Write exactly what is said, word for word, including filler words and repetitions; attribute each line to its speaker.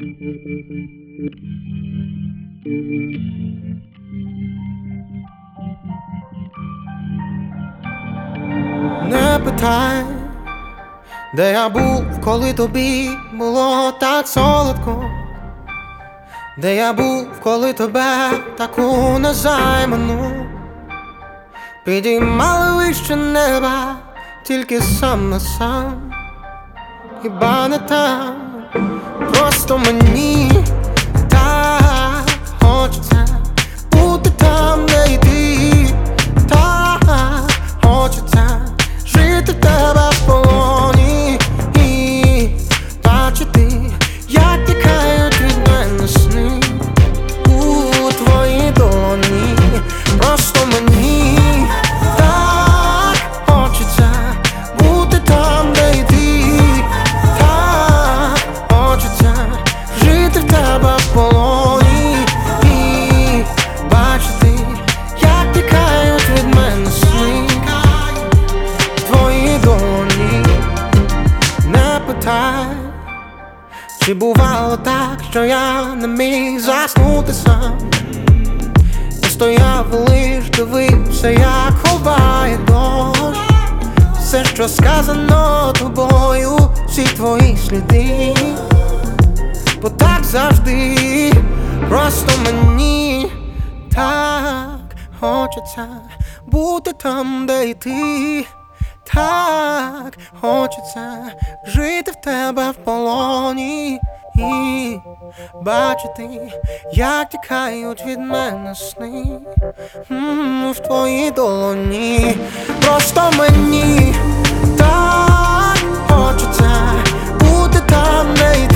Speaker 1: Не питай, де я був, коли тобі було так солодко, де я був, коли тебе таку незайману підіймали вище неба, тільки сам на сам. Хіба не там, просто мені так хочеться бути там, де й ти. Так хочеться жити в тебе в полоні і бачити, як тікають від мене сни у твоїй долоні. Просто мені так хочеться бути там, де й ти. Так хочеться жити в тебе в полоні і бачити, як тікають від мене сни в твоїй долоні. Не питай, чи бувало так, що я не міг заснути сам. Я стояв і лиш дивився, як ховає дощ все, що сказано тобою, всі твої сліди. Бо так завжди, просто мені так хочеться бути там, де й ти. Так хочеться жити в тебе в полоні і бачити, як тікають від мене сни М-м, в твоїй долоні. Просто мені так хочеться бути там, де й